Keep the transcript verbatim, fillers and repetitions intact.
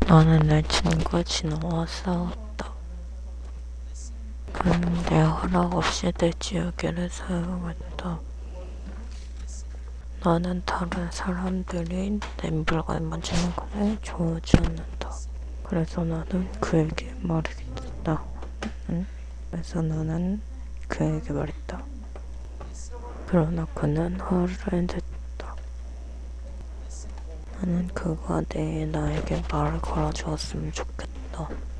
나는 내 친구와 진호와 싸웠다. 그는 내 허락 없이 내 지우개를 사용했다. 나는 다른 사람들이 내 물건을 만지는 것을 좋아하지 않는다. 그래서 나는 그에게 말했다. 응? 그래서 나는 그에게 말했다. 그러나 그는 화를 냈다. 나는 그가 내일 나에게 말을 걸어주었으면 좋겠다.